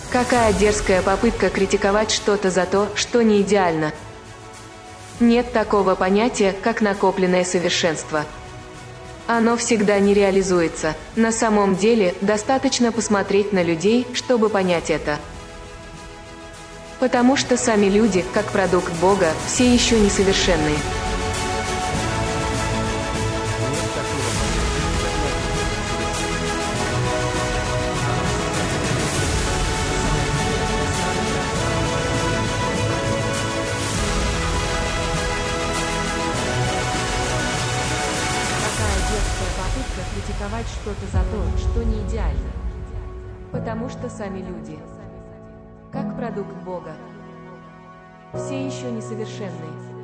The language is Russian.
Какая дерзкая попытка критиковать что-то за то, что не идеально. Нет такого понятия, как накопленное совершенство. Оно всегда не реализуется. На самом деле, достаточно посмотреть на людей, чтобы понять это. Потому что сами люди, как продукт Бога, все еще несовершенны. Попытка критиковать что-то за то, что не идеально. Потому что сами люди, как продукт Бога, все еще несовершенны.